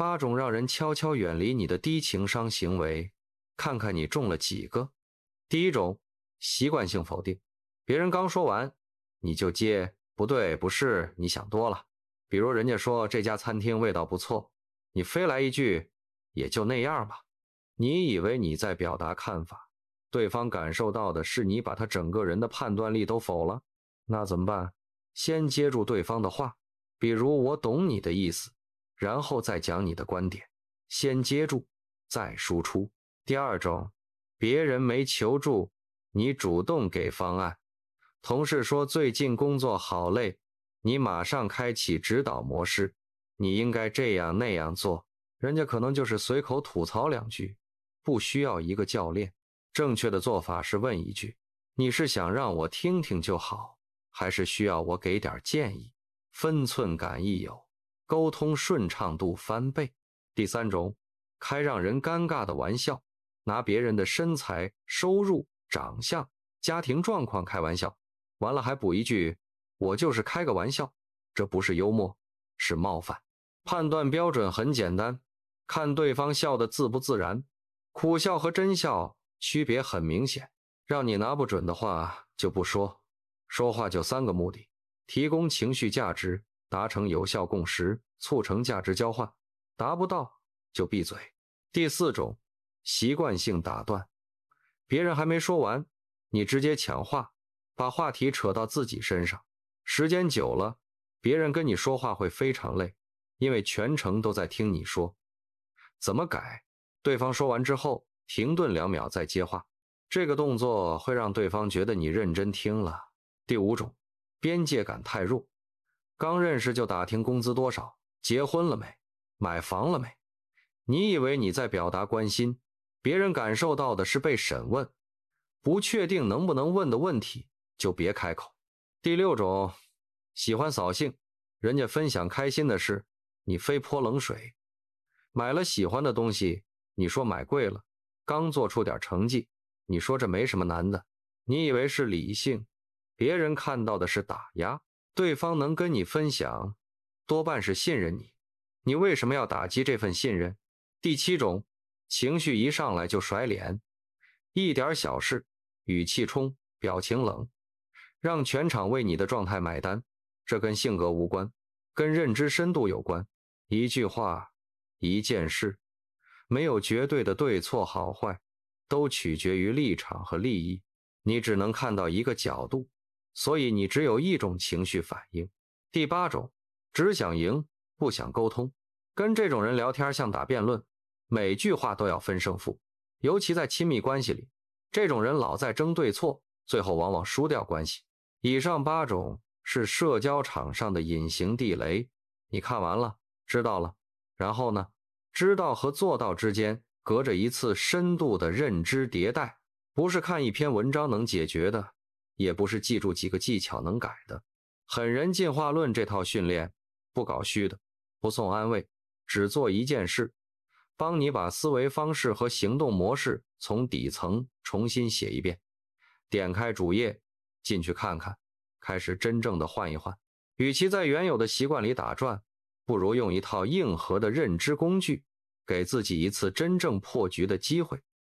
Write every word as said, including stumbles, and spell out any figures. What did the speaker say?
八种让人悄悄远离你的低情商行为，看看你中了几个。第一种，习惯性否定，别人刚说完，你就接不对，不是，你想多了。比如人家说这家餐厅味道不错，你非来一句也就那样吧。你以为你在表达看法，对方感受到的是你把他整个人的判断力都否了。那怎么办？先接住对方的话，比如我懂你的意思，然后再讲你的观点，先接住再输出。第二种，别人没求助，你主动给方案。同事说最近工作好累，你马上开启指导模式，你应该这样那样做，人家可能就是随口吐槽两句，不需要一个教练。正确的做法是问一句，你是想让我听听就好，还是需要我给点建议？分寸感一有，沟通顺畅度翻倍。第三种，开让人尴尬的玩笑，拿别人的身材、收入、长相、家庭状况开玩笑，完了还补一句我就是开个玩笑，这不是幽默，是冒犯。判断标准很简单，看对方笑得自不自然，苦笑和真笑区别很明显。让你拿不准的话就不说，说话就三个目的：提供情绪价值，达成有效共识，促成价值交换。达不到就闭嘴。第四种，习惯性打断，别人还没说完，你直接抢话，把话题扯到自己身上。时间久了，别人跟你说话会非常累，因为全程都在听你说。怎么改？对方说完之后，停顿两秒再接话，这个动作会让对方觉得你认真听了。第五种，边界感太弱，刚认识就打听工资多少，结婚了没，买房了没。你以为你在表达关心，别人感受到的是被审问，不确定能不能问的问题就别开口。第六种，喜欢扫兴，人家分享开心的事，你非泼冷水。买了喜欢的东西，你说买贵了，刚做出点成绩，你说这没什么难的。你以为是理性，别人看到的是打压。对方能跟你分享，多半是信任你，你为什么要打击这份信任？第七种，情绪一上来就甩脸，一点小事，语气冲，表情冷，让全场为你的状态买单。这跟性格无关，跟认知深度有关。一句话，一件事，没有绝对的对错好坏，都取决于立场和利益。你只能看到一个角度，所以你只有一种情绪反应。第八种，只想赢，不想沟通。跟这种人聊天像打辩论，每句话都要分胜负，尤其在亲密关系里，这种人老在争对错，最后往往输掉关系。以上八种是社交场上的隐形地雷，你看完了，知道了，然后呢？知道和做到之间隔着一次深度的认知迭代，不是看一篇文章能解决的，也不是记住几个技巧能改的。狠人进化论这套训练，不搞虚的，不送安慰，只做一件事，帮你把思维方式和行动模式从底层重新写一遍。点开主页，进去看看，开始真正的换一换。与其在原有的习惯里打转，不如用一套硬核的认知工具，给自己一次真正破局的机会。